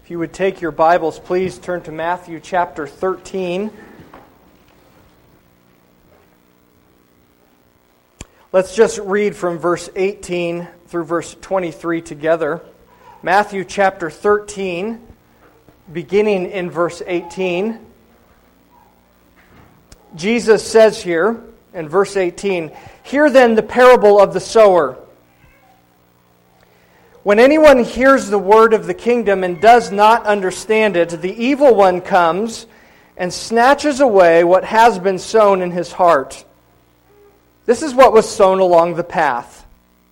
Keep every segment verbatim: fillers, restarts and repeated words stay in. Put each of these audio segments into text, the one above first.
If you would take your Bibles, please turn to Matthew chapter thirteen. Let's just read from verse eighteen through verse twenty-three together. Matthew chapter thirteen, beginning in verse eighteen. Jesus says here in verse eighteen, "Hear then the parable of the sower. When anyone hears the word of the kingdom and does not understand it, the evil one comes and snatches away what has been sown in his heart. This is what was sown along the path.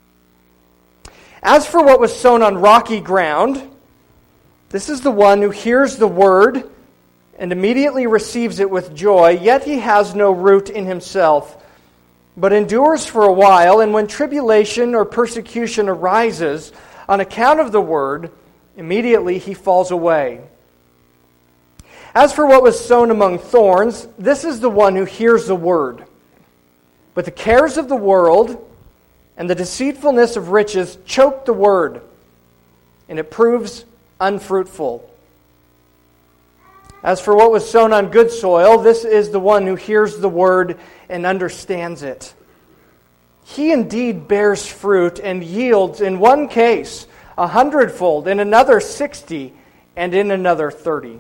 As for what was sown on rocky ground, this is the one who hears the word and immediately receives it with joy, yet he has no root in himself, but endures for a while, and when tribulation or persecution arises on account of the word, immediately he falls away. As for what was sown among thorns, this is the one who hears the word. But the cares of the world and the deceitfulness of riches choke the word, and it proves unfruitful. As for what was sown on good soil, this is the one who hears the word and understands it. He indeed bears fruit and yields, in one case, a hundredfold, in another sixty, and in another thirty."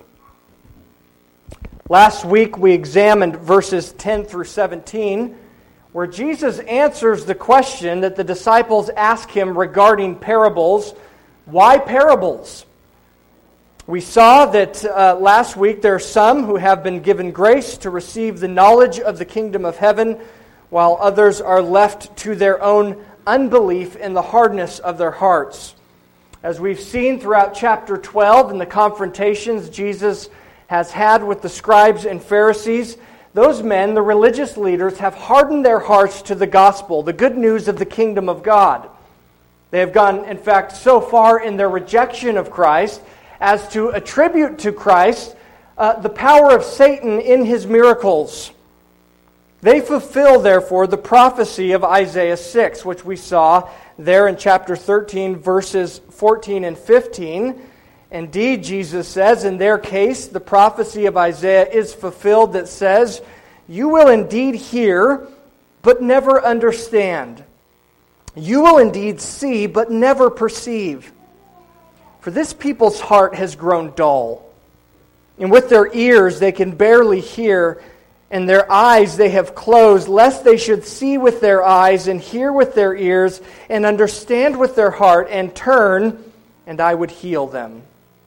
Last week we examined verses ten through seventeen, where Jesus answers the question that the disciples ask him regarding parables. Why parables? We saw that uh, last week there are some who have been given grace to receive the knowledge of the kingdom of heaven, while others are left to their own unbelief in the hardness of their hearts. As we've seen throughout chapter twelve in the confrontations Jesus has had with the scribes and Pharisees, those men, the religious leaders, have hardened their hearts to the gospel, the good news of the kingdom of God. They have gone, in fact, so far in their rejection of Christ as to attribute to Christ uh, the power of Satan in his miracles. They fulfill, therefore, the prophecy of Isaiah six, which we saw there in chapter thirteen, verses fourteen and fifteen. Indeed, Jesus says, in their case, the prophecy of Isaiah is fulfilled that says, "You will indeed hear, but never understand. You will indeed see, but never perceive. For this people's heart has grown dull, and with their ears they can barely hear, and their eyes they have closed, lest they should see with their eyes, and hear with their ears, and understand with their heart, and turn, and I would heal them."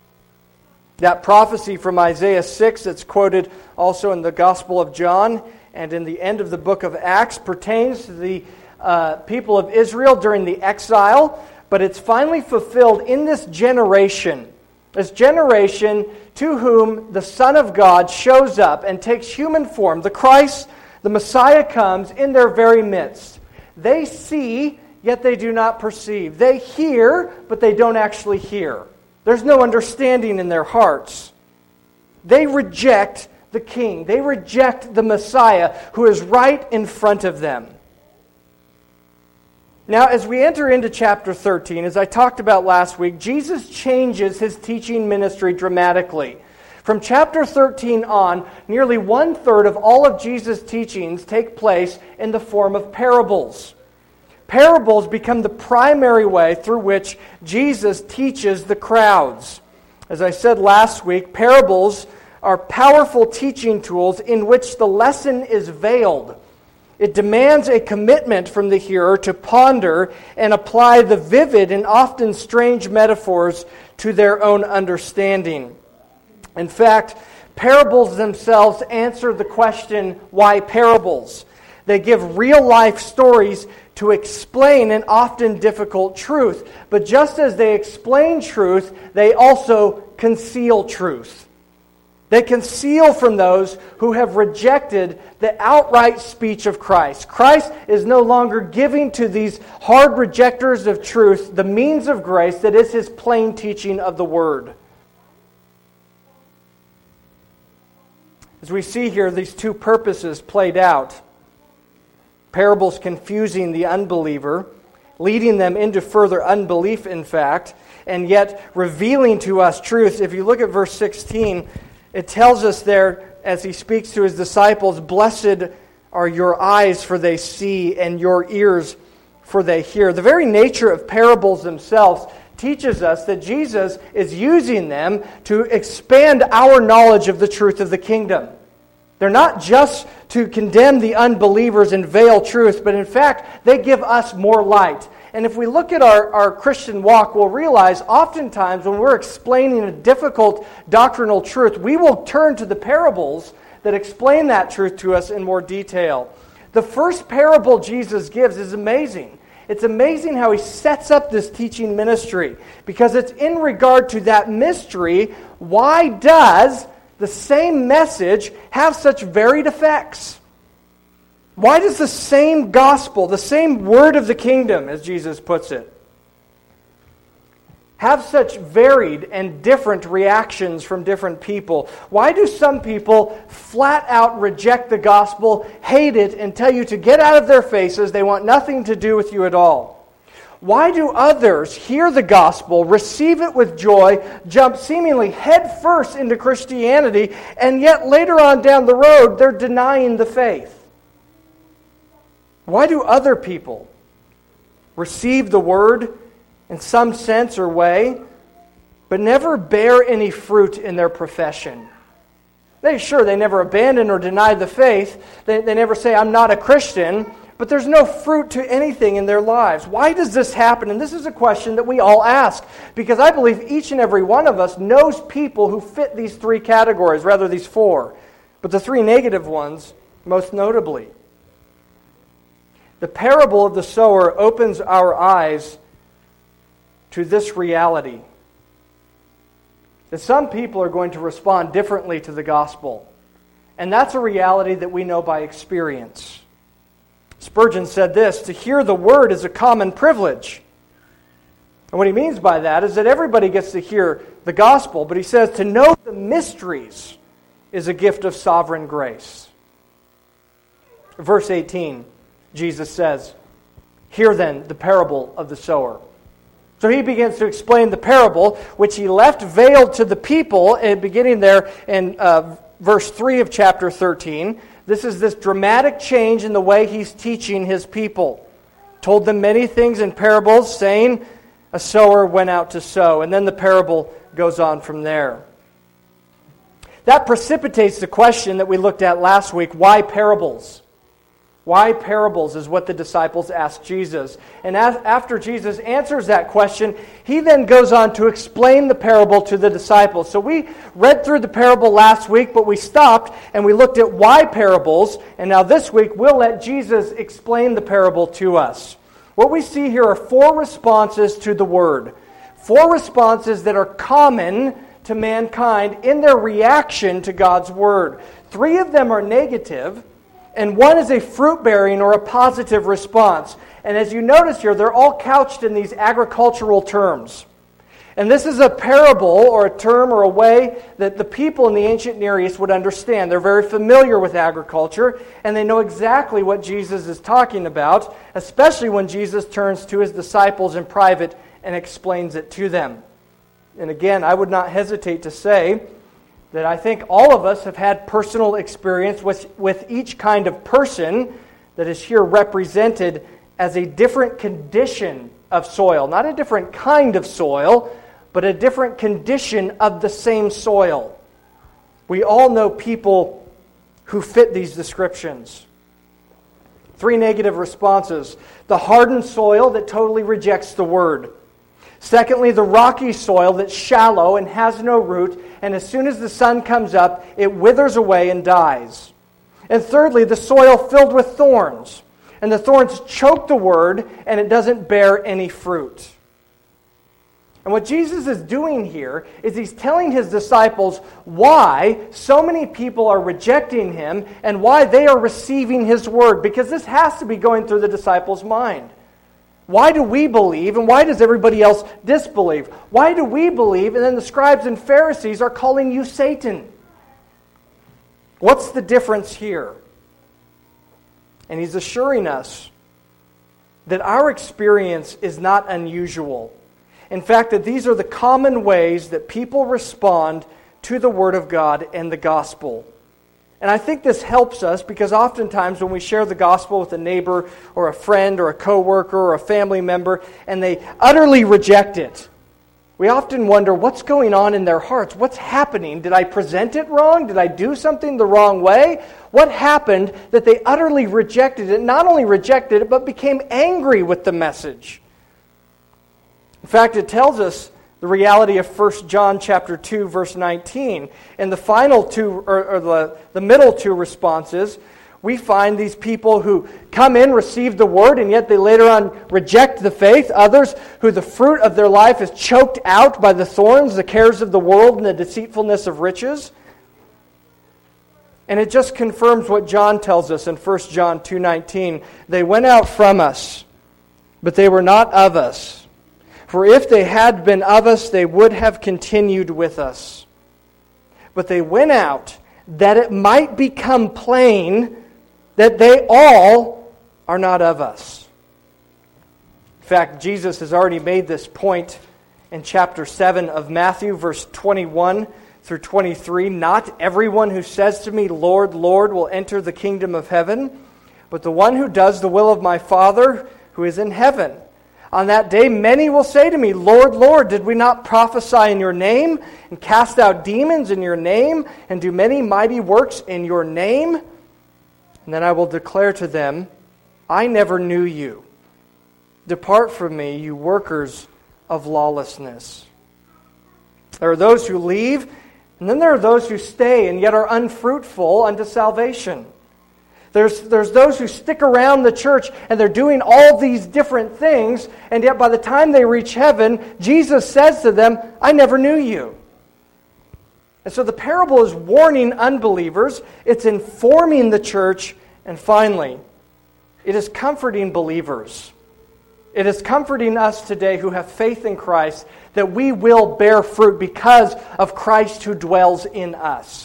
That prophecy from Isaiah six that's quoted also in the Gospel of John and in the end of the book of Acts pertains to the uh, people of Israel during the exile, but it's finally fulfilled in this generation. This generation to whom the Son of God shows up and takes human form. The Christ, the Messiah, comes in their very midst. They see, yet they do not perceive. They hear, but they don't actually hear. There's no understanding in their hearts. They reject the King. They reject the Messiah who is right in front of them. Now, as we enter into chapter thirteen, as I talked about last week, Jesus changes his teaching ministry dramatically. From chapter thirteen on, nearly one-third of all of Jesus' teachings take place in the form of parables. Parables become the primary way through which Jesus teaches the crowds. As I said last week, parables are powerful teaching tools in which the lesson is veiled. It demands a commitment from the hearer to ponder and apply the vivid and often strange metaphors to their own understanding. In fact, parables themselves answer the question, why parables? They give real-life stories to explain an often difficult truth. But just as they explain truth, they also conceal truth. They conceal from those who have rejected the outright speech of Christ. Christ is no longer giving to these hard rejectors of truth the means of grace that is his plain teaching of the Word. As we see here, these two purposes played out. Parables confusing the unbeliever, leading them into further unbelief, in fact, and yet revealing to us truth. If you look at verse sixteen, it tells us there, as he speaks to his disciples, "Blessed are your eyes, for they see, and your ears, for they hear." The very nature of parables themselves teaches us that Jesus is using them to expand our knowledge of the truth of the kingdom. They're not just to condemn the unbelievers and veil truth, but in fact, they give us more light. And if we look at our, our Christian walk, we'll realize oftentimes when we're explaining a difficult doctrinal truth, we will turn to the parables that explain that truth to us in more detail. The first parable Jesus gives is amazing. It's amazing how he sets up this teaching ministry, because it's in regard to that mystery. Why does the same message have such varied effects? Why does the same gospel, the same word of the kingdom, as Jesus puts it, have such varied and different reactions from different people? Why do some people flat out reject the gospel, hate it, and tell you to get out of their faces? They want nothing to do with you at all. Why do others hear the gospel, receive it with joy, jump seemingly headfirst into Christianity, and yet later on down the road they're denying the faith? Why do other people receive the word in some sense or way, but never bear any fruit in their profession? They sure, they never abandon or deny the faith. They, they never say, "I'm not a Christian," but there's no fruit to anything in their lives. Why does this happen? And this is a question that we all ask, because I believe each and every one of us knows people who fit these three categories, rather these four, but the three negative ones most notably. The parable of the sower opens our eyes to this reality, that some people are going to respond differently to the gospel. And that's a reality that we know by experience. Spurgeon said this: "To hear the word is a common privilege." And what he means by that is that everybody gets to hear the gospel, but he says to know the mysteries is a gift of sovereign grace. Verse eighteen, Jesus says, "Hear then the parable of the sower." So he begins to explain the parable, which he left veiled to the people, and beginning there in uh, verse three of chapter thirteen. This is this dramatic change in the way he's teaching his people. Told them many things in parables, saying, a sower went out to sow. And then the parable goes on from there. That precipitates the question that we looked at last week: why parables? Why parables is what the disciples asked Jesus. And as, after Jesus answers that question, he then goes on to explain the parable to the disciples. So we read through the parable last week, but we stopped and we looked at why parables. And now this week we'll let Jesus explain the parable to us. What we see here are four responses to the word. Four responses that are common to mankind in their reaction to God's word. Three of them are negative, and one is a fruit-bearing or a positive response. And as you notice here, they're all couched in these agricultural terms. And this is a parable or a term or a way that the people in the ancient Near East would understand. They're very familiar with agriculture, and they know exactly what Jesus is talking about, especially when Jesus turns to his disciples in private and explains it to them. And again, I would not hesitate to say that I think all of us have had personal experience with, with each kind of person that is here represented as a different condition of soil. Not a different kind of soil, but a different condition of the same soil. We all know people who fit these descriptions. Three negative responses: the hardened soil that totally rejects the word. Secondly, the rocky soil that's shallow and has no root, and as soon as the sun comes up, it withers away and dies. And thirdly, the soil filled with thorns, and the thorns choke the word, and it doesn't bear any fruit. And what Jesus is doing here is he's telling his disciples why so many people are rejecting him and why they are receiving his word, because this has to be going through the disciples' mind. Why do we believe, and why does everybody else disbelieve? Why do we believe, and then the scribes and Pharisees are calling you Satan? What's the difference here? And he's assuring us that our experience is not unusual. In fact, that these are the common ways that people respond to the Word of God and the gospel. And I think this helps us because oftentimes when we share the gospel with a neighbor or a friend or a coworker or a family member and they utterly reject it, we often wonder what's going on in their hearts. What's happening? Did I present it wrong? Did I do something the wrong way? What happened that they utterly rejected it? Not only rejected it, but became angry with the message. In fact, it tells us the reality of First John chapter two, verse nineteen. In the final two, or, or the, the middle two responses, we find these people who come in, receive the word, and yet they later on reject the faith. Others who the fruit of their life is choked out by the thorns, the cares of the world, and the deceitfulness of riches. And it just confirms what John tells us in First John two nineteen. They went out from us, but they were not of us. For if they had been of us, they would have continued with us. But they went out that it might become plain that they all are not of us. In fact, Jesus has already made this point in chapter seven of Matthew, verse twenty-one through twenty-three. Not everyone who says to me, Lord, Lord, will enter the kingdom of heaven, but the one who does the will of my Father who is in heaven. On that day, many will say to me, Lord, Lord, did we not prophesy in your name and cast out demons in your name and do many mighty works in your name? And then I will declare to them, I never knew you. Depart from me, you workers of lawlessness. There are those who leave, and then there are those who stay and yet are unfruitful unto salvation. There's, there's those who stick around the church and they're doing all these different things, and yet by the time they reach heaven, Jesus says to them, I never knew you. And so the parable is warning unbelievers, it's informing the church, and finally, it is comforting believers. It is comforting us today who have faith in Christ that we will bear fruit because of Christ who dwells in us.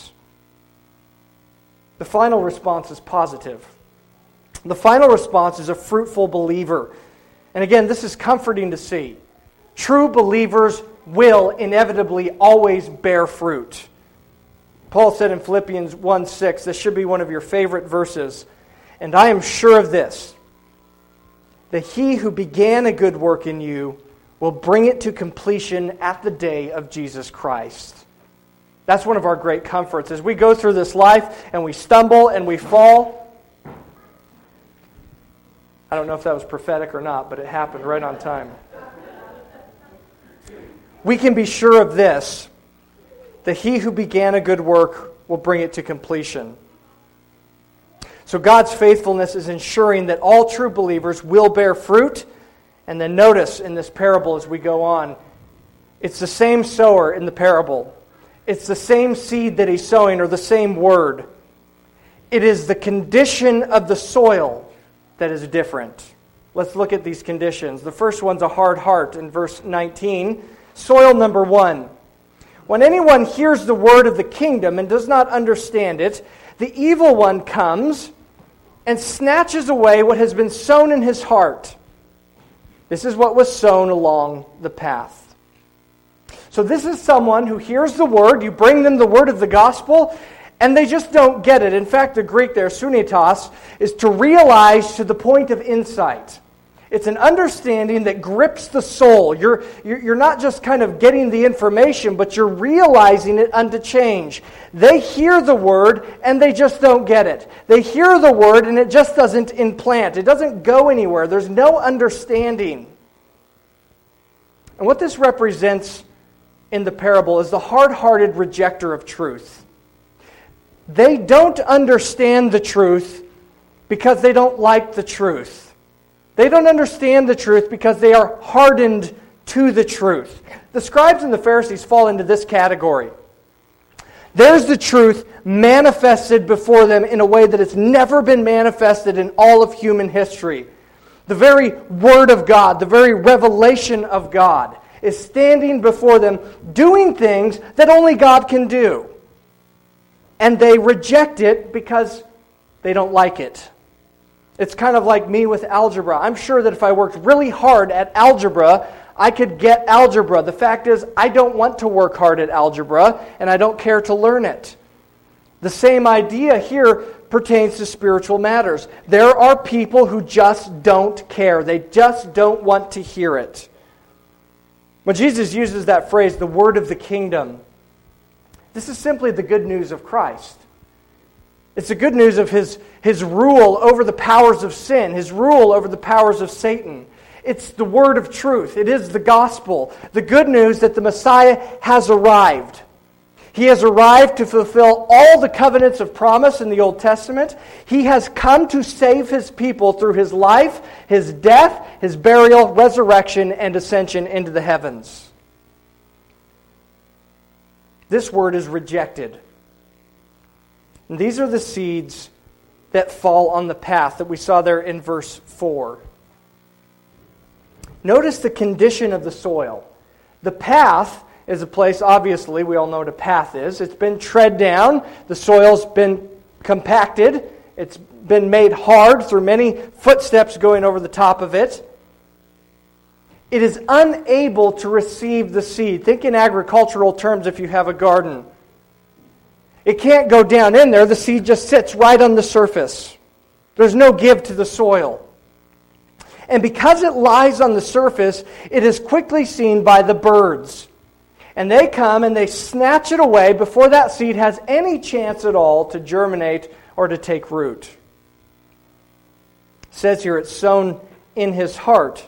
The final response is positive. The final response is a fruitful believer. And again, this is comforting to see. True believers will inevitably always bear fruit. Paul said in Philippians one six, this should be one of your favorite verses, and I am sure of this, that he who began a good work in you will bring it to completion at the day of Jesus Christ. That's one of our great comforts. As we go through this life and we stumble and we fall, I don't know if that was prophetic or not, but it happened right on time. We can be sure of this, that he who began a good work will bring it to completion. So God's faithfulness is ensuring that all true believers will bear fruit. And then notice in this parable as we go on, it's the same sower in the parable. It's the same seed that he's sowing, or the same word. It is the condition of the soil that is different. Let's look at these conditions. The first one's a hard heart in verse nineteen. Soil number one. When anyone hears the word of the kingdom and does not understand it, the evil one comes and snatches away what has been sown in his heart. This is what was sown along the path. So this is someone who hears the word, you bring them the word of the gospel, and they just don't get it. In fact, the Greek there, sunitas, is to realize to the point of insight. It's an understanding that grips the soul. You're, you're not just kind of getting the information, but you're realizing it unto change. They hear the word, and they just don't get it. They hear the word, and it just doesn't implant. It doesn't go anywhere. There's no understanding. And what this represents in the parable is the hard-hearted rejecter of truth. They don't understand the truth because they don't like the truth. They don't understand the truth because they are hardened to the truth. The scribes and the Pharisees fall into this category. There's the truth manifested before them in a way that it's never been manifested in all of human history. The very Word of God, the very revelation of God, is standing before them, doing things that only God can do. And they reject it because they don't like it. It's kind of like me with algebra. I'm sure that if I worked really hard at algebra, I could get algebra. The fact is, I don't want to work hard at algebra, and I don't care to learn it. The same idea here pertains to spiritual matters. There are people who just don't care. They just don't want to hear it. When Jesus uses that phrase, the word of the kingdom, this is simply the good news of Christ. It's the good news of His, His rule over the powers of sin, His rule over the powers of Satan. It's the word of truth. It is the gospel. The good news that the Messiah has arrived. He has arrived to fulfill all the covenants of promise in the Old Testament. He has come to save His people through His life, His death, His burial, resurrection, and ascension into the heavens. This word is rejected. And these are the seeds that fall on the path that we saw there in verse four. Notice the condition of the soil. The path is a place, obviously, we all know what a path is. It's been tread down. The soil's been compacted. It's been made hard through many footsteps going over the top of it. It is unable to receive the seed. Think in agricultural terms if you have a garden. It can't go down in there. The seed just sits right on the surface. There's no give to the soil. And because it lies on the surface, it is quickly seen by the birds. And they come and they snatch it away before that seed has any chance at all to germinate or to take root. It says here, it's sown in his heart.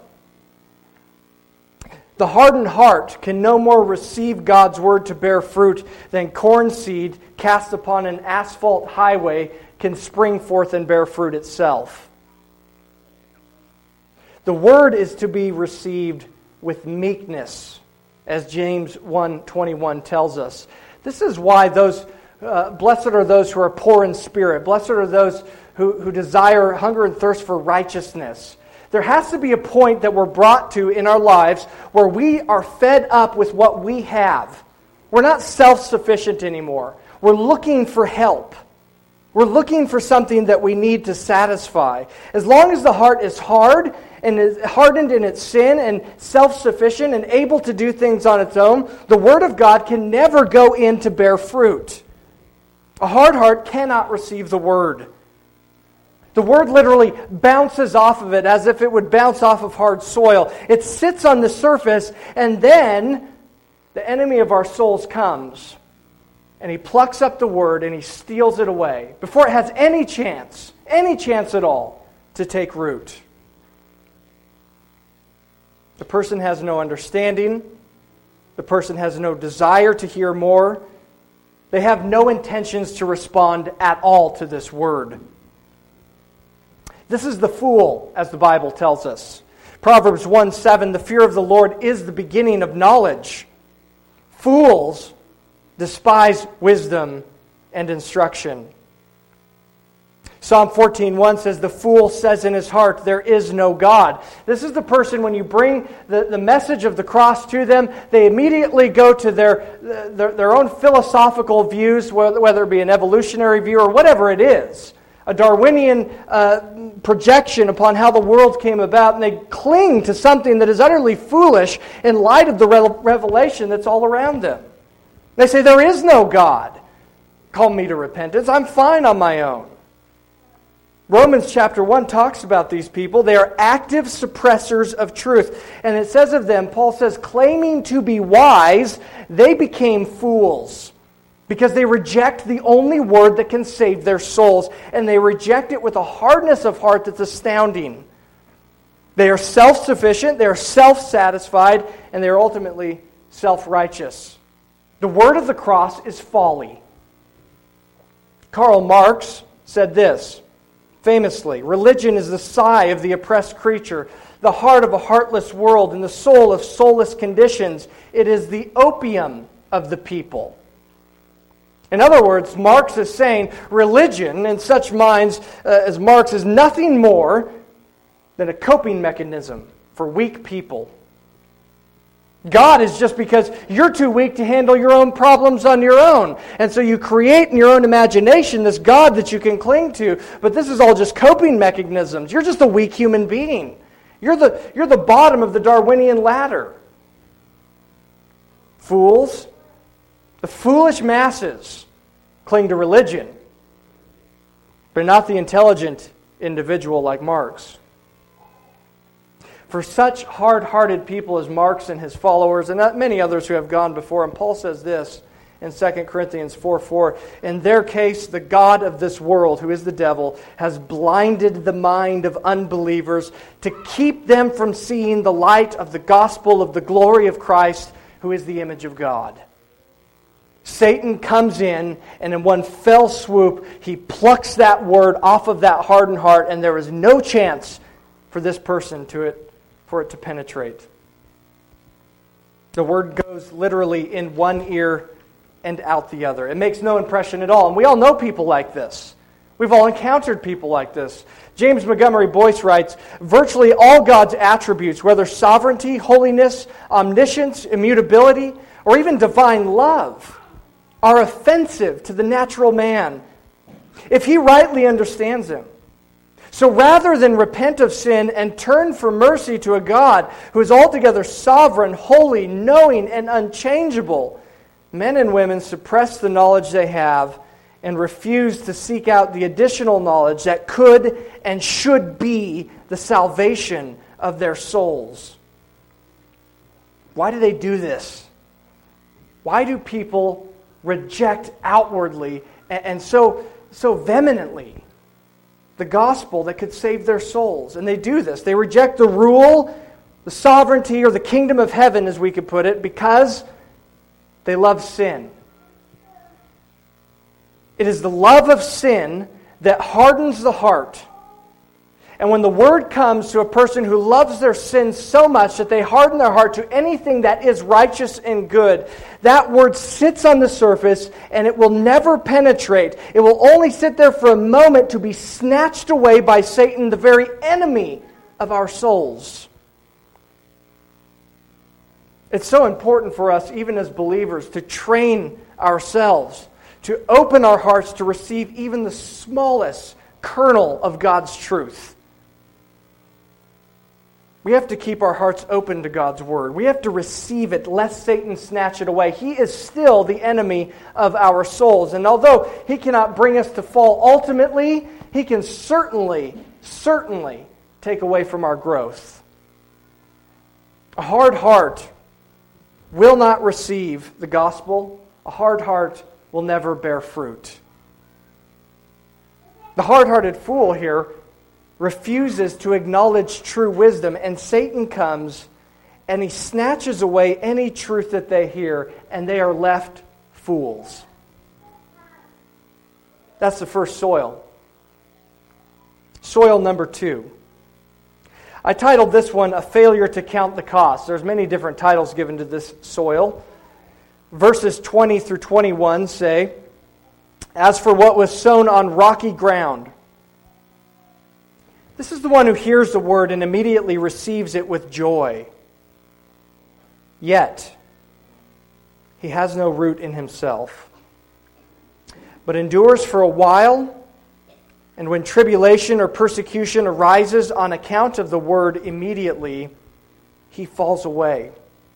The hardened heart can no more receive God's word to bear fruit than corn seed cast upon an asphalt highway can spring forth and bear fruit itself. The word is to be received with meekness, as James one twenty-one tells us. This is why those uh, blessed are those who are poor in spirit. Blessed are those who, who desire hunger and thirst for righteousness. There has to be a point that we're brought to in our lives where we are fed up with what we have. We're not self-sufficient anymore. We're looking for help. We're looking for something that we need to satisfy. As long as the heart is hard and is hardened in its sin and self-sufficient and able to do things on its own, the Word of God can never go in to bear fruit. A hard heart cannot receive the Word. The Word literally bounces off of it as if it would bounce off of hard soil. It sits on the surface, and then the enemy of our souls comes, and he plucks up the Word and he steals it away before it has any chance, any chance at all, to take root. The person has no understanding. The person has no desire to hear more. They have no intentions to respond at all to this Word. This is the fool, as the Bible tells us. Proverbs one seven, the fear of the Lord is the beginning of knowledge. Fools despise wisdom and instruction. Psalm fourteen one says, the fool says in his heart, there is no God. This is the person, when you bring the, the message of the cross to them, they immediately go to their, their, their own philosophical views, whether it be an evolutionary view or whatever it is. A Darwinian uh, projection upon how the world came about, and they cling to something that is utterly foolish in light of the re- revelation that's all around them. They say, there is no God. Call me to repentance. I'm fine on my own. Romans chapter one talks about these people. They are active suppressors of truth. And it says of them, Paul says, claiming to be wise, they became fools. Because they reject the only word that can save their souls. And they reject it with a hardness of heart that's astounding. They are self-sufficient, they are self-satisfied, and they are ultimately self-righteous. The word of the cross is folly. Karl Marx said this, famously, religion is the sigh of the oppressed creature, the heart of a heartless world, and the soul of soulless conditions. It is the opium of the people. In other words, Marx is saying religion in such minds uh, as Marx is nothing more than a coping mechanism for weak people. God is just because you're too weak to handle your own problems on your own. And so you create in your own imagination this God that you can cling to. But this is all just coping mechanisms. You're just a weak human being. You're the, you're the bottom of the Darwinian ladder. Fools, the foolish masses cling to religion, but not the intelligent individual like Marx. For such hard-hearted people as Marx and his followers, and not many others who have gone before him, Paul says this in Second Corinthians four four, in their case, the God of this world, who is the devil, has blinded the mind of unbelievers to keep them from seeing the light of the gospel of the glory of Christ, who is the image of God. Satan comes in, and in one fell swoop, he plucks that word off of that hardened heart, and there is no chance for this person to it, for it to penetrate. The word goes literally in one ear and out the other. It makes no impression at all. And we all know people like this. We've all encountered people like this. James Montgomery Boyce writes, virtually all God's attributes, whether sovereignty, holiness, omniscience, immutability, or even divine love, are offensive to the natural man if he rightly understands them. So rather than repent of sin and turn for mercy to a God who is altogether sovereign, holy, knowing, and unchangeable, men and women suppress the knowledge they have and refuse to seek out the additional knowledge that could and should be the salvation of their souls. Why do they do this? Why do people reject outwardly and so, so vehemently the gospel that could save their souls? And they do this. They reject the rule, the sovereignty, or the kingdom of heaven, as we could put it, because they love sin. It is the love of sin that hardens the heart. And when the word comes to a person who loves their sin so much that they harden their heart to anything that is righteous and good, that word sits on the surface and it will never penetrate. It will only sit there for a moment to be snatched away by Satan, the very enemy of our souls. It's so important for us, even as believers, to train ourselves, to open our hearts to receive even the smallest kernel of God's truth. We have to keep our hearts open to God's Word. We have to receive it, lest Satan snatch it away. He is still the enemy of our souls. And although he cannot bring us to fall ultimately, he can certainly, certainly take away from our growth. A hard heart will not receive the gospel. A hard heart will never bear fruit. The hard-hearted fool here refuses to acknowledge true wisdom, and Satan comes and he snatches away any truth that they hear, and they are left fools. That's the first soil. Soil number two. I titled this one, A Failure to Count the Cost. There's many different titles given to this soil. Verses twenty through twenty-one say, as for what was sown on rocky ground, this is the one who hears the word and immediately receives it with joy. Yet, he has no root in himself, but endures for a while, and when tribulation or persecution arises on account of the word, immediately he falls away.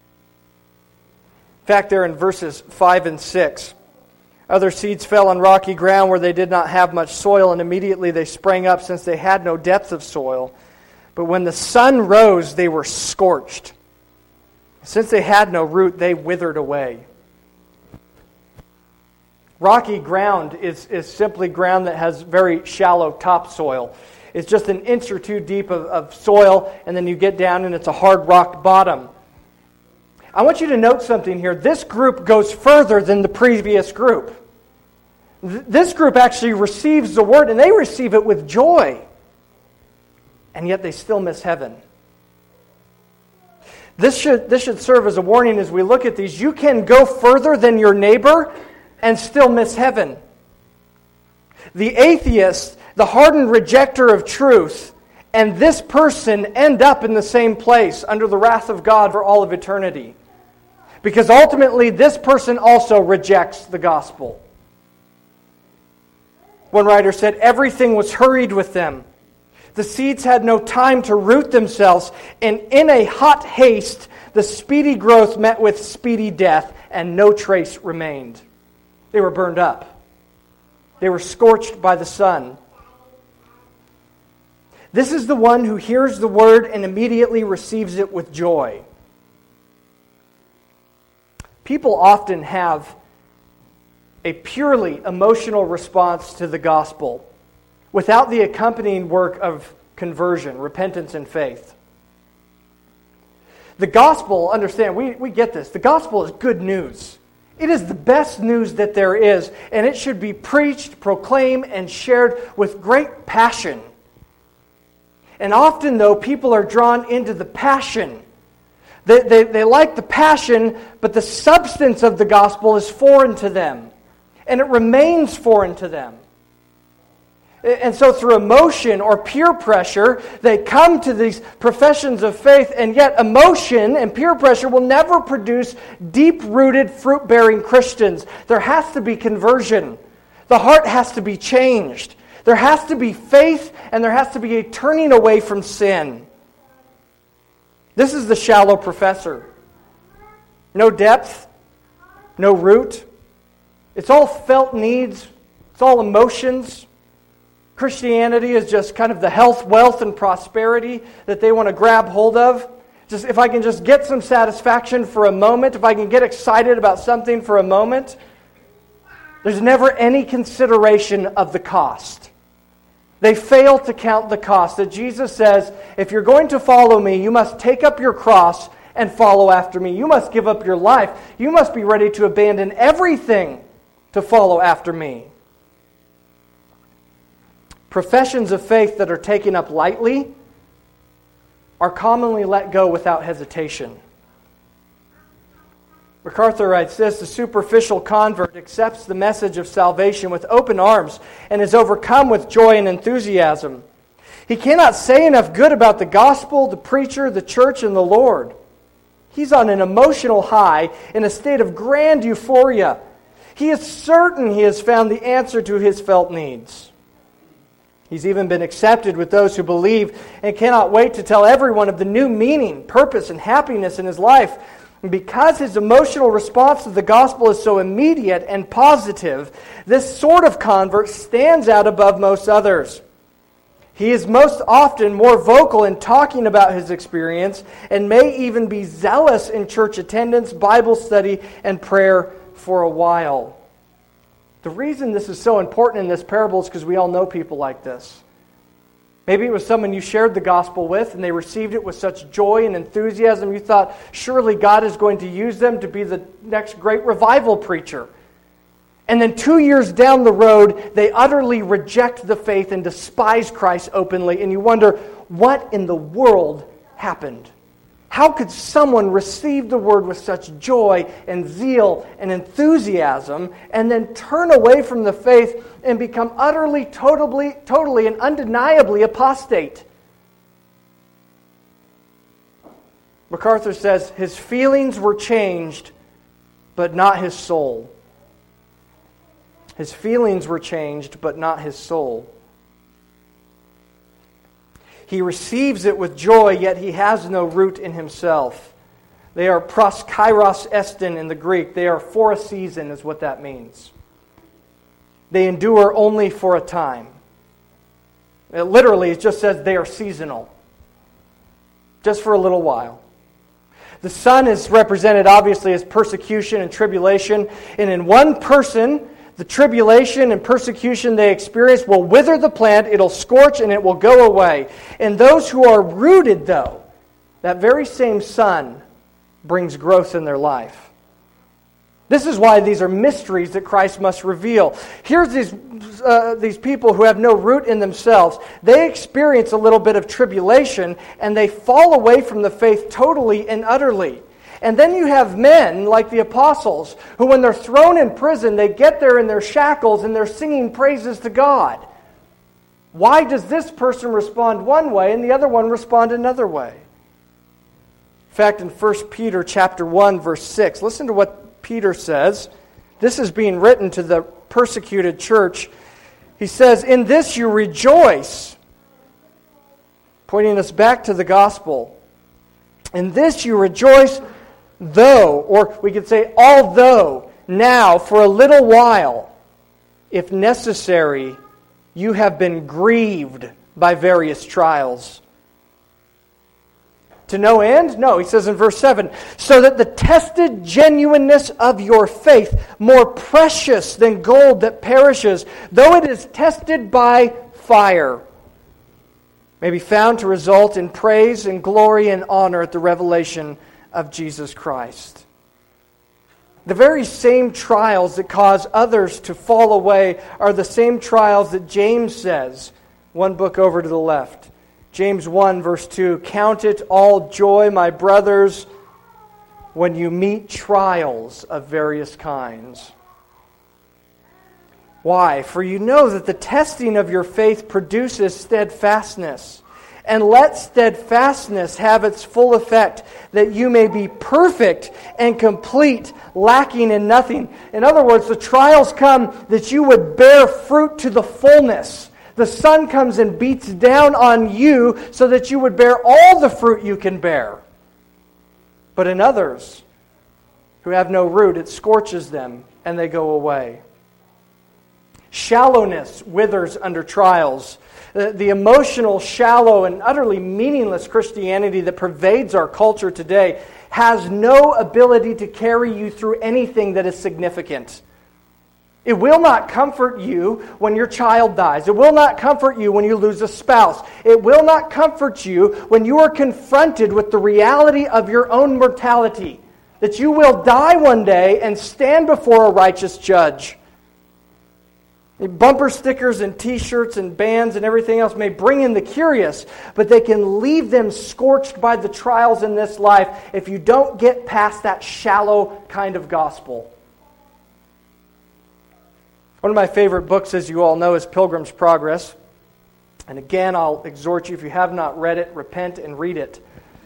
In fact, there in verses five and six, other seeds fell on rocky ground where they did not have much soil, and immediately they sprang up since they had no depth of soil. But when the sun rose, they were scorched. Since they had no root, they withered away. Rocky ground is, is simply ground that has very shallow topsoil. It's just an inch or two deep of, of soil, and then you get down and it's a hard rock bottom. I want you to note something here. This group goes further than the previous group. Th- this group actually receives the word, and they receive it with joy. And yet they still miss heaven. This should, this should serve as a warning as we look at these. You can go further than your neighbor and still miss heaven. The atheist, the hardened rejecter of truth, and this person end up in the same place under the wrath of God for all of eternity. Because ultimately, this person also rejects the gospel. One writer said, everything was hurried with them. The seeds had no time to root themselves, and in a hot haste, the speedy growth met with speedy death, and no trace remained. They were burned up. They were scorched by the sun. This is the one who hears the word and immediately receives it with joy. People often have a purely emotional response to the gospel without the accompanying work of conversion, repentance, and faith. The gospel, understand, we, we get this. The gospel is good news. It is the best news that there is, and it should be preached, proclaimed, and shared with great passion. And often, though, people are drawn into the passion. They, they, they like the passion, but the substance of the gospel is foreign to them. And it remains foreign to them. And so through emotion or peer pressure, they come to these professions of faith, and yet emotion and peer pressure will never produce deep-rooted, fruit-bearing Christians. There has to be conversion. The heart has to be changed. There has to be faith, and there has to be a turning away from sin. This is the shallow professor. No depth, no root. It's all felt needs. It's all emotions. Christianity is just kind of the health, wealth, and prosperity that they want to grab hold of. Just if I can just get some satisfaction for a moment, if I can get excited about something for a moment, there's never any consideration of the cost. They fail to count the cost. That Jesus says, if you're going to follow me, you must take up your cross and follow after me. You must give up your life. You must be ready to abandon everything to follow after me. Professions of faith that are taken up lightly are commonly let go without hesitation. MacArthur writes this: the superficial convert accepts the message of salvation with open arms and is overcome with joy and enthusiasm. He cannot say enough good about the gospel, the preacher, the church, and the Lord. He's on an emotional high in a state of grand euphoria. He is certain he has found the answer to his felt needs. He's even been accepted with those who believe and cannot wait to tell everyone of the new meaning, purpose, and happiness in his life. And because his emotional response to the gospel is so immediate and positive, this sort of convert stands out above most others. He is most often more vocal in talking about his experience and may even be zealous in church attendance, Bible study, and prayer for a while. The reason this is so important in this parable is because we all know people like this. Maybe it was someone you shared the gospel with and they received it with such joy and enthusiasm you thought, surely God is going to use them to be the next great revival preacher. And then two years down the road, they utterly reject the faith and despise Christ openly. And you wonder, what in the world happened? How could someone receive the word with such joy and zeal and enthusiasm and then turn away from the faith and become utterly, totally, totally and undeniably apostate? MacArthur says, his feelings were changed, but not his soul. His feelings were changed, but not his soul. He receives it with joy, yet he has no root in himself. They are proskairos estin in the Greek. They are for a season, is what that means. They endure only for a time. It literally, it just says they are seasonal. Just for a little while. The sun is represented obviously as persecution and tribulation. And in one person, the tribulation and persecution they experience will wither the plant, it'll scorch, and it will go away. And those who are rooted, though, that very same sun brings growth in their life. This is why these are mysteries that Christ must reveal. Here's these, uh, these people who have no root in themselves. They experience a little bit of tribulation, and they fall away from the faith totally and utterly. And then you have men like the apostles who, when they're thrown in prison, they get there in their shackles and they're singing praises to God. Why does this person respond one way and the other one respond another way? In fact, in First Peter chapter one, verse six, listen to what Peter says. This is being written to the persecuted church. He says, "In this you rejoice, pointing us back to the gospel. In this you rejoice, though, or we could say although, now for a little while, if necessary, you have been grieved by various trials. To no end? No, he says in verse seven, so that the tested genuineness of your faith, more precious than gold that perishes, though it is tested by fire, may be found to result in praise and glory and honor at the revelation of Jesus Christ. The very same trials that cause others to fall away are the same trials that James says, one book over to the left. James one, verse two, count it all joy, my brothers, when you meet trials of various kinds. Why? For you know that the testing of your faith produces steadfastness. And let steadfastness have its full effect, that you may be perfect and complete, lacking in nothing. In other words, the trials come that you would bear fruit to the fullness. The sun comes and beats down on you so that you would bear all the fruit you can bear. But in others who have no root, it scorches them and they go away. Shallowness withers under trials. The, the emotional, shallow, and utterly meaningless Christianity that pervades our culture today has no ability to carry you through anything that is significant. It will not comfort you when your child dies. It will not comfort you when you lose a spouse. It will not comfort you when you are confronted with the reality of your own mortality, that you will die one day and stand before a righteous judge. Bumper stickers and t-shirts and bands and everything else may bring in the curious, but they can leave them scorched by the trials in this life if you don't get past that shallow kind of gospel. One of my favorite books, as you all know, is Pilgrim's Progress. And again, I'll exhort you, if you have not read it, repent and read it.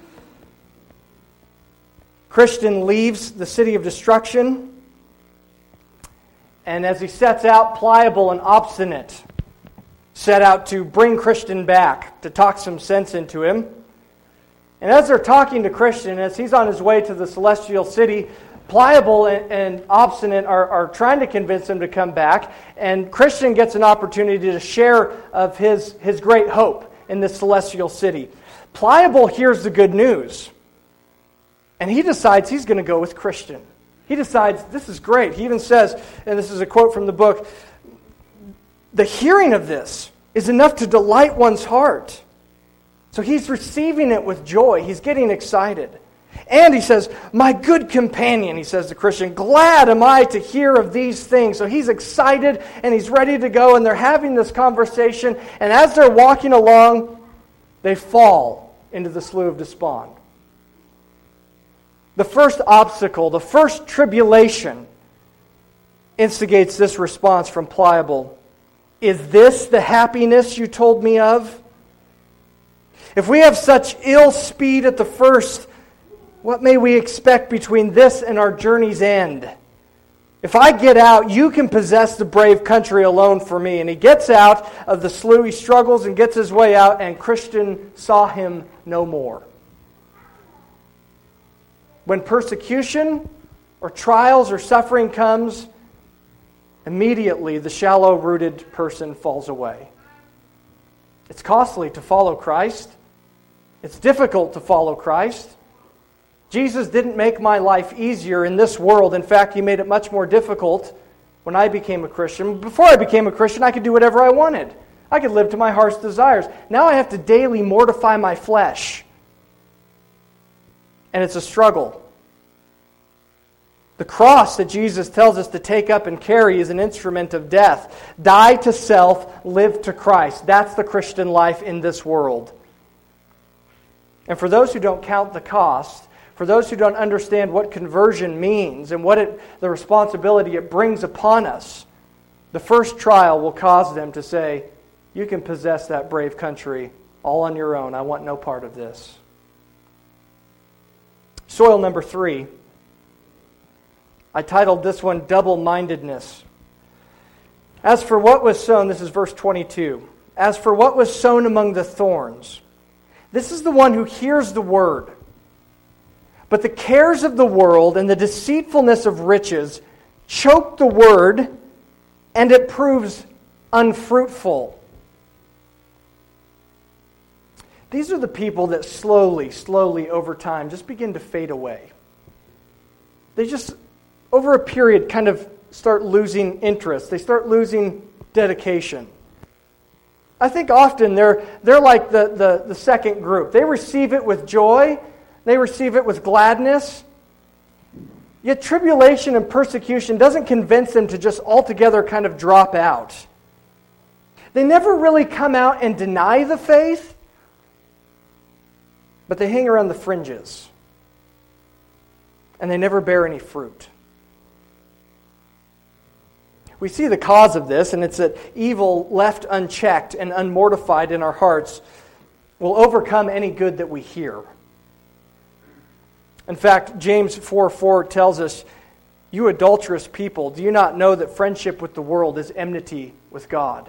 Christian leaves the city of destruction, and as he sets out, pliable and obstinate, set out to bring Christian back, to talk some sense into him. And as they're talking to Christian, as he's on his way to the celestial city, Pliable and, and obstinate are, are trying to convince him to come back, and Christian gets an opportunity to share of his, his great hope in this celestial city. Pliable hears the good news, and he decides he's going to go with Christian. He decides, this is great. He even says, and this is a quote from the book, the hearing of this is enough to delight one's heart. So he's receiving it with joy. He's getting excited. And he says, my good companion, he says to Christian, glad am I to hear of these things. So he's excited and he's ready to go, and they're having this conversation. And as they're walking along, they fall into the slough of despond. The first obstacle, the first tribulation, instigates this response from Pliable. Is this the happiness you told me of? If we have such ill speed at the first, what may we expect between this and our journey's end? If I get out, you can possess the brave country alone for me. And he gets out of the slough, he struggles and gets his way out, and Christian saw him no more. When persecution or trials or suffering comes, immediately the shallow-rooted person falls away. It's costly to follow Christ. It's difficult to follow Christ. Jesus didn't make my life easier in this world. In fact, He made it much more difficult when I became a Christian. Before I became a Christian, I could do whatever I wanted. I could live to my heart's desires. Now I have to daily mortify my flesh. And it's a struggle. The cross that Jesus tells us to take up and carry is an instrument of death. Die to self, live to Christ. That's the Christian life in this world. And for those who don't count the cost, for those who don't understand what conversion means and what it, the responsibility it brings upon us, the first trial will cause them to say, you can possess that brave country all on your own. I want no part of this. Soil number three. I titled this one, Double-Mindedness. As for what was sown, this is verse twenty-two. As for what was sown among the thorns, This is the one who hears the word. But the cares of the world and the deceitfulness of riches choke the word, and it proves unfruitful. These are the people that slowly, slowly over time just begin to fade away. They just, over a period, kind of start losing interest. They start losing dedication. I think often they're they're like the, the, the second group. They receive it with joy. They receive it with gladness. Yet tribulation and persecution doesn't convince them to just altogether kind of drop out. They never really come out and deny the faith, but they hang around the fringes. And they never bear any fruit. We see the cause of this, and it's that evil left unchecked and unmortified in our hearts will overcome any good that we hear. In fact, James four four tells us, "You adulterous people, do you not know that friendship with the world is enmity with God?"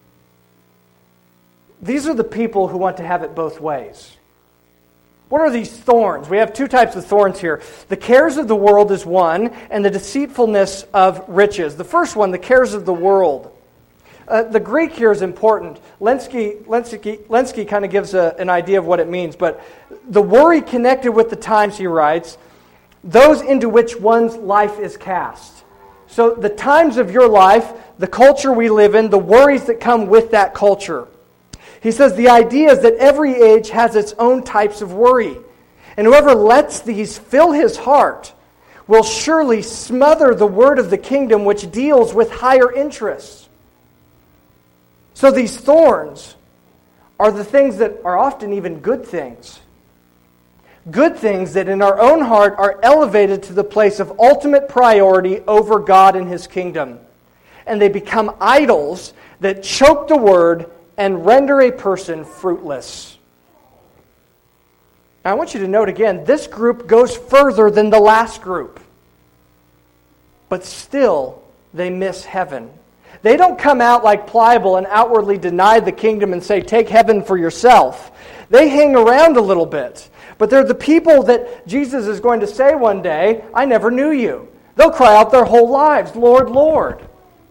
These are the people who want to have it both ways. What are these thorns? We have two types of thorns here. The cares of the world is one, and the deceitfulness of riches. The first one, the cares of the world. Uh, the Greek here is important. Lenski, Lenski, Lenski kind of gives a, an idea of what it means, but the worry connected with the times, he writes, those into which one's life is cast. So the times of your life, the culture we live in, the worries that come with that culture. He says the idea is that every age has its own types of worry. And whoever lets these fill his heart will surely smother the word of the kingdom which deals with higher interests. So these thorns are the things that are often even good things. Good things that in our own heart are elevated to the place of ultimate priority over God and His kingdom. And they become idols that choke the word and render a person fruitless. Now, I want you to note again, this group goes further than the last group. But still, they miss heaven. They don't come out like Pliable and outwardly deny the kingdom and say, take heaven for yourself. They hang around a little bit. But they're the people that Jesus is going to say one day, I never knew you. They'll cry out their whole lives, Lord, Lord.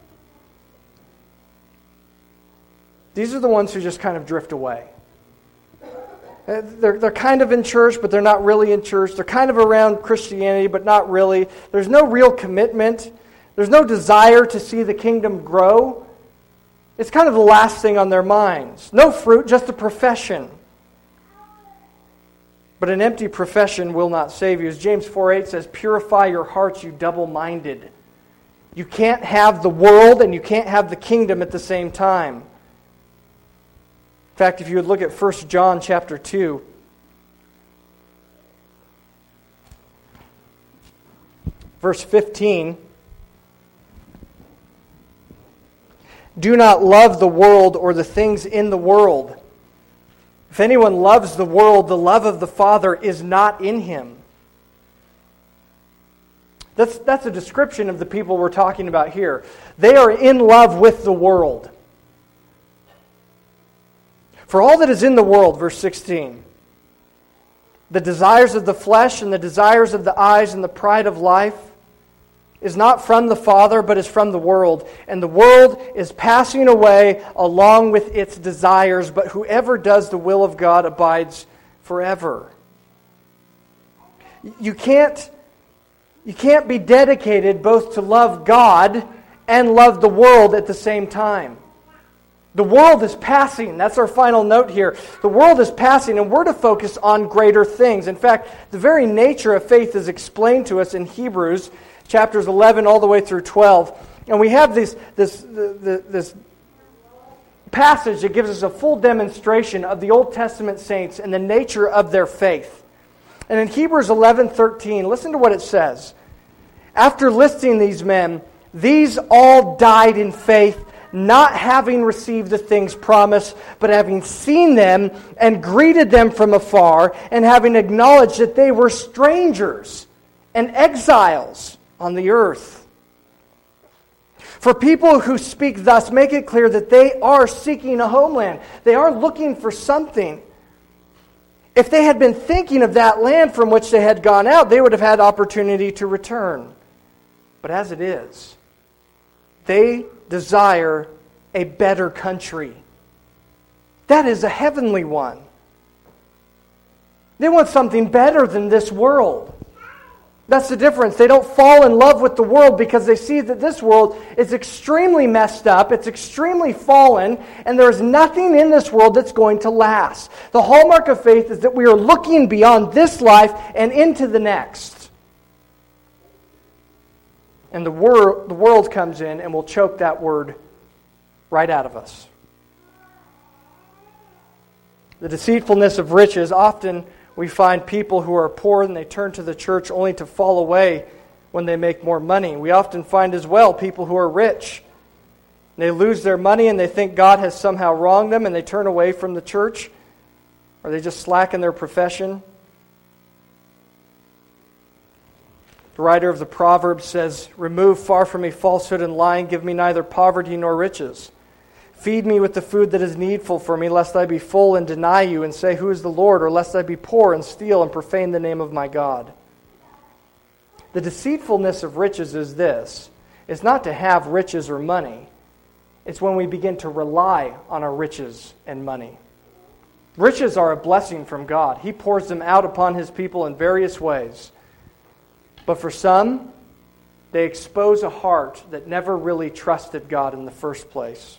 These are the ones who just kind of drift away. They're, they're kind of in church, but they're not really in church. They're kind of around Christianity, but not really. There's no real commitment. There's no desire to see the kingdom grow. It's kind of the last thing on their minds. No fruit, just a profession. But an empty profession will not save you. As James four eight says, purify your hearts, you double-minded. You can't have the world and you can't have the kingdom at the same time. In fact, if you would look at First John chapter two, verse fifteen, do not love the world or the things in the world. If anyone loves the world, the love of the Father is not in him. That's, that's a description of the people we're talking about here. They are in love with the world. For all that is in the world, verse sixteen, the desires of the flesh and the desires of the eyes and the pride of life is not from the Father, but is from the world. And the world is passing away along with its desires, but whoever does the will of God abides forever. You can't, you can't be dedicated both to love God and love the world at the same time. The world is passing. That's our final note here. The world is passing, and we're to focus on greater things. In fact, the very nature of faith is explained to us in Hebrews chapters eleven all the way through twelve. And we have this, this, this, this passage that gives us a full demonstration of the Old Testament saints and the nature of their faith. And in Hebrews eleven thirteen, listen to what it says. After listing these men, these all died in faith, not having received the things promised, but having seen them and greeted them from afar, and having acknowledged that they were strangers and exiles on the earth. For people who speak thus make it clear that they are seeking a homeland. They are looking for something. If they had been thinking of that land from which they had gone out, they would have had opportunity to return. But as it is, they desire a better country. That is a heavenly one. They want something better than this world. That's the difference. They don't fall in love with the world because they see that this world is extremely messed up, it's extremely fallen, and there is nothing in this world that's going to last. The hallmark of faith is that we are looking beyond this life and into the next. And the, wor- the world comes in and will choke that word right out of us. The deceitfulness of riches. Often we find people who are poor and they turn to the church only to fall away when they make more money. We often find as well people who are rich. They lose their money and they think God has somehow wronged them and they turn away from the church, or they just slacken their profession. The writer of the Proverbs says, "Remove far from me falsehood and lying, give me neither poverty nor riches. Feed me with the food that is needful for me, lest I be full and deny you and say, 'Who is the Lord?' or lest I be poor and steal and profane the name of my God." The deceitfulness of riches is this. It's not to have riches or money. It's when we begin to rely on our riches and money. Riches are a blessing from God. He pours them out upon His people in various ways. But for some, they expose a heart that never really trusted God in the first place.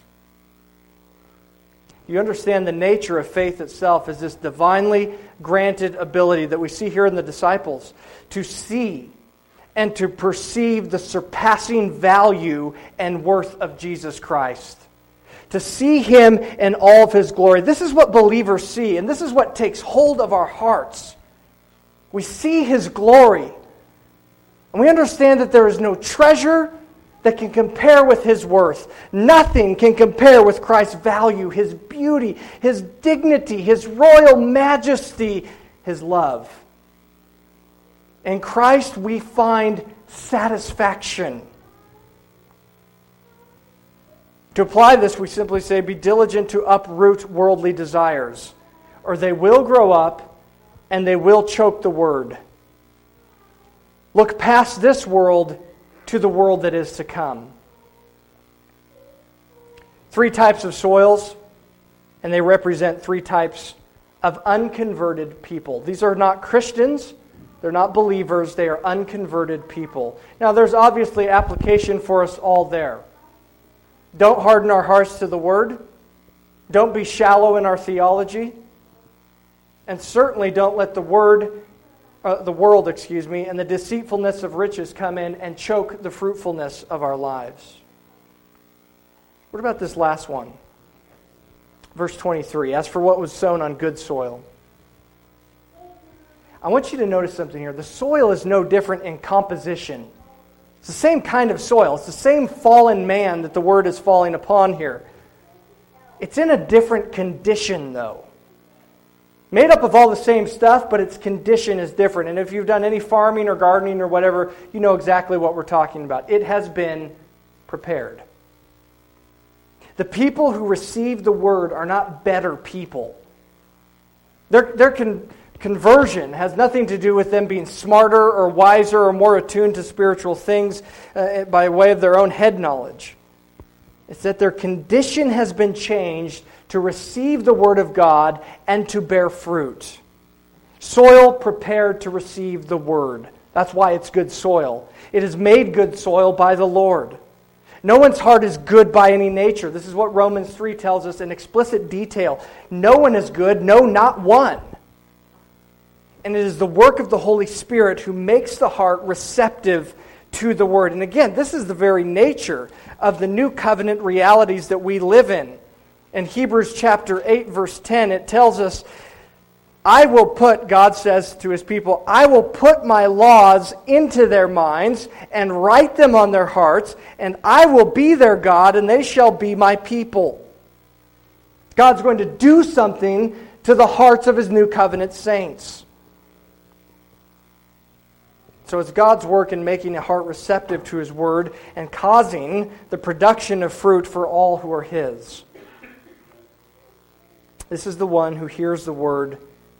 You understand the nature of faith itself is this divinely granted ability that we see here in the disciples to see and to perceive the surpassing value and worth of Jesus Christ. To see Him in all of His glory. This is what believers see, and this is what takes hold of our hearts. We see His glory, and we understand that there is no treasure that can compare with His worth. Nothing can compare with Christ's value, His beauty, His dignity, His royal majesty, His love. In Christ we find satisfaction. To apply this, we simply say, be diligent to uproot worldly desires, or they will grow up and they will choke the word. Look past this world to the world that is to come. Three types of soils, and they represent three types of unconverted people. These are not Christians, they're not believers, they are unconverted people. Now there's obviously application for us all there. Don't harden our hearts to the Word. Don't be shallow in our theology. And certainly don't let the Word Uh, the world, excuse me, and the deceitfulness of riches come in and choke the fruitfulness of our lives. What about this last one? Verse twenty-three, as for what was sown on good soil. I want you to notice something here. The soil is no different in composition. It's the same kind of soil. It's the same fallen man that the word is falling upon here. It's in a different condition, though. Made up of all the same stuff, but its condition is different. And if you've done any farming or gardening or whatever, you know exactly what we're talking about. It has been prepared. The people who receive the word are not better people. Their, their con, conversion has nothing to do with them being smarter or wiser or more attuned to spiritual things uh, by way of their own head knowledge. It's that their condition has been changed to receive the Word of God and to bear fruit. Soil prepared to receive the Word. That's why it's good soil. It is made good soil by the Lord. No one's heart is good by any nature. This is what Romans three tells us in explicit detail. No one is good, no, not one. And it is the work of the Holy Spirit who makes the heart receptive to the Word. And again, this is the very nature of the new covenant realities that we live in. In Hebrews chapter eight, verse ten, it tells us, I will put, God says to His people, I will put my laws into their minds and write them on their hearts, and I will be their God, and they shall be my people. God's going to do something to the hearts of His new covenant saints. So it's God's work in making a heart receptive to His Word and causing the production of fruit for all who are His. This is the one who hears the Word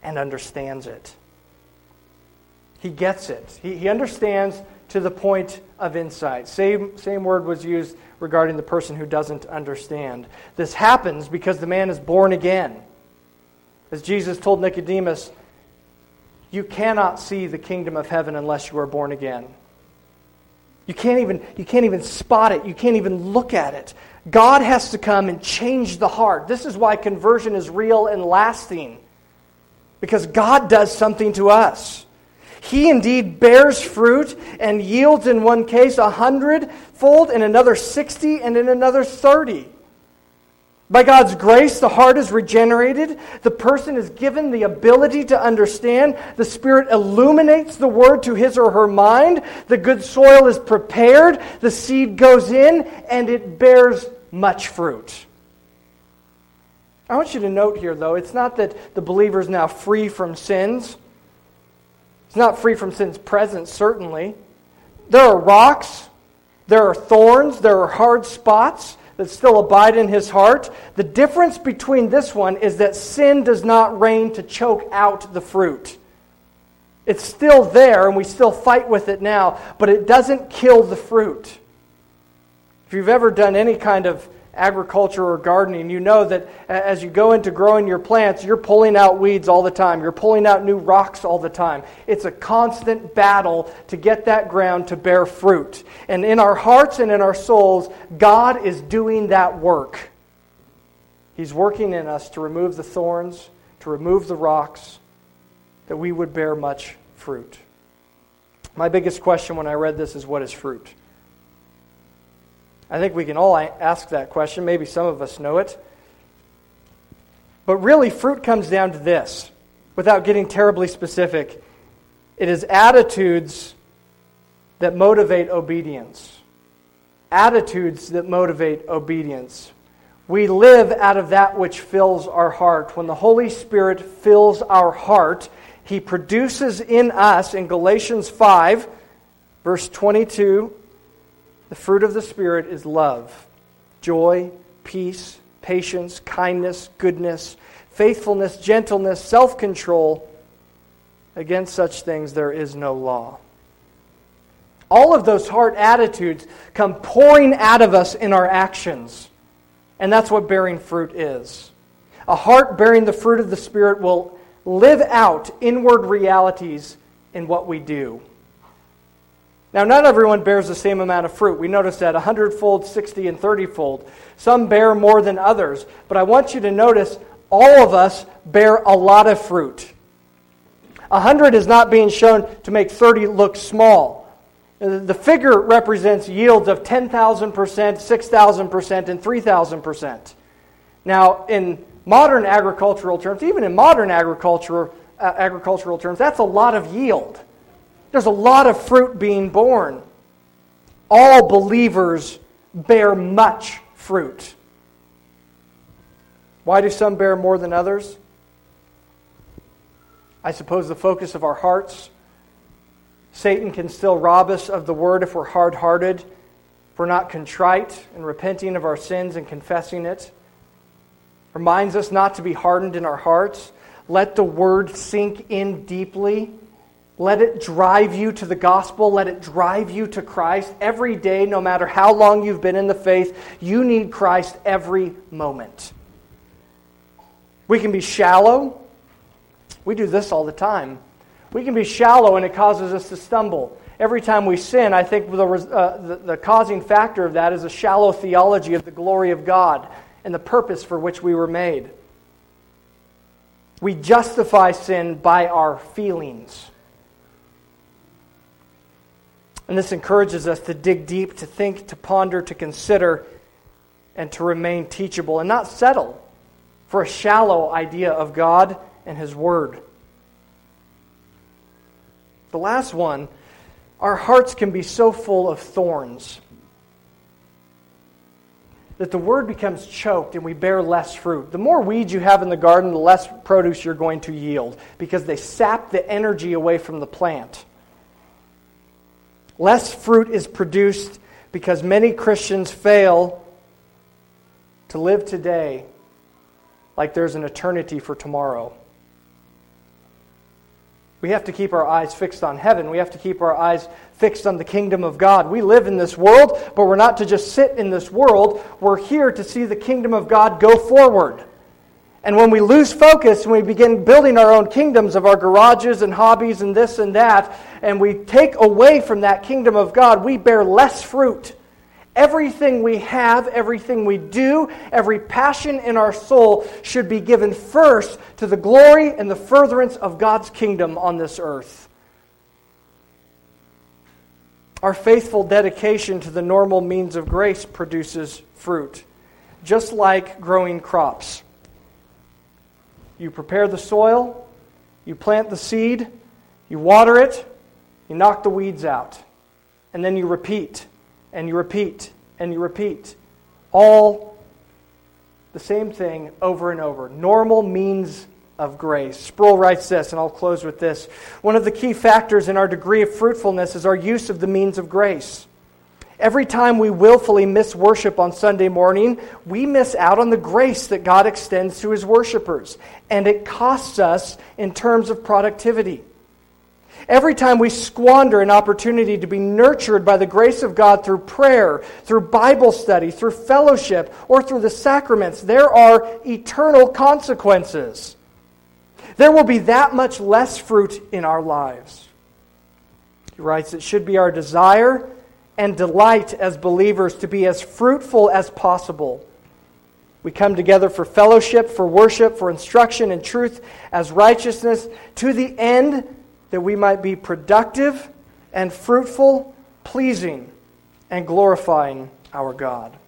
and understands it. He gets it. He, he understands to the point of insight. Same, same word was used regarding the person who doesn't understand. This happens because the man is born again. As Jesus told Nicodemus, you cannot see the kingdom of heaven unless you are born again. You can't even, you can't even spot it. You can't even look at it. God has to come and change the heart. This is why conversion is real and lasting. Because God does something to us. He indeed bears fruit and yields in one case a hundredfold, in another sixty, and in another thirty. By God's grace, the heart is regenerated. The person is given the ability to understand. The Spirit illuminates the Word to his or her mind. The good soil is prepared. The seed goes in, and it bears much fruit. I want you to note here, though, it's not that the believer is now free from sins. It's not free from sin's presence, certainly. There are rocks, there are thorns, there are hard spots that still abide in his heart. The difference between this one is that sin does not reign to choke out the fruit. It's still there, and we still fight with it now, but it doesn't kill the fruit. If you've ever done any kind of agriculture or gardening, you know that as you go into growing your plants, you're pulling out weeds all the time. You're pulling out new rocks all the time. It's a constant battle to get that ground to bear fruit. And in our hearts and in our souls, God is doing that work. He's working in us to remove the thorns, to remove the rocks, that we would bear much fruit. My biggest question when I read this is, what is fruit? I think we can all ask that question. Maybe some of us know it. But really, fruit comes down to this. Without getting terribly specific, it is attitudes that motivate obedience. Attitudes that motivate obedience. We live out of that which fills our heart. When the Holy Spirit fills our heart, He produces in us, in Galatians five, verse twenty-two, the fruit of the Spirit is love, joy, peace, patience, kindness, goodness, faithfulness, gentleness, self-control. Against such things there is no law. All of those heart attitudes come pouring out of us in our actions. And that's what bearing fruit is. A heart bearing the fruit of the Spirit will live out inward realities in what we do. Now, not everyone bears the same amount of fruit. We notice that a hundredfold, sixty, and thirty-fold. Some bear more than others. But I want you to notice all of us bear a lot of fruit. A hundred is not being shown to make thirty look small. The figure represents yields of ten thousand percent, six thousand percent, and three thousand percent. Now, in modern agricultural terms, even in modern agriculture, uh, agricultural terms, that's a lot of yield. There's a lot of fruit being born. All believers bear much fruit. Why do some bear more than others? I suppose the focus of our hearts. Satan can still rob us of the word if we're hard-hearted, if we're not contrite and repenting of our sins and confessing it. Reminds us not to be hardened in our hearts. Let the word sink in deeply. Let it drive you to the gospel. Let it drive you to Christ. Every day, no matter how long you've been in the faith, you need Christ every moment. We can be shallow. We do this all the time. We can be shallow and it causes us to stumble. Every time we sin, I think the, uh, the, the causing factor of that is a shallow theology of the glory of God and the purpose for which we were made. We justify sin by our feelings. And this encourages us to dig deep, to think, to ponder, to consider, and to remain teachable and not settle for a shallow idea of God and His Word. The last one, our hearts can be so full of thorns that the Word becomes choked and we bear less fruit. The more weeds you have in the garden, the less produce you're going to yield because they sap the energy away from the plant. Less fruit is produced because many Christians fail to live today like there's an eternity for tomorrow. We have to keep our eyes fixed on heaven. We have to keep our eyes fixed on the kingdom of God. We live in this world, but we're not to just sit in this world. We're here to see the kingdom of God go forward. And when we lose focus and we begin building our own kingdoms of our garages and hobbies and this and that, and we take away from that kingdom of God, we bear less fruit. Everything we have, everything we do, every passion in our soul should be given first to the glory and the furtherance of God's kingdom on this earth. Our faithful dedication to the normal means of grace produces fruit, just like growing crops. You prepare the soil, you plant the seed, you water it, you knock the weeds out, and then you repeat. And you repeat, and you repeat. All the same thing over and over. Normal means of grace. Sproul writes this, and I'll close with this. One of the key factors in our degree of fruitfulness is our use of the means of grace. Every time we willfully miss worship on Sunday morning, we miss out on the grace that God extends to His worshipers. And it costs us in terms of productivity. Every time we squander an opportunity to be nurtured by the grace of God through prayer, through Bible study, through fellowship, or through the sacraments, there are eternal consequences. There will be that much less fruit in our lives. He writes, it should be our desire and delight as believers to be as fruitful as possible. We come together for fellowship, for worship, for instruction in truth as righteousness, to the end that we might be productive and fruitful, pleasing and glorifying our God.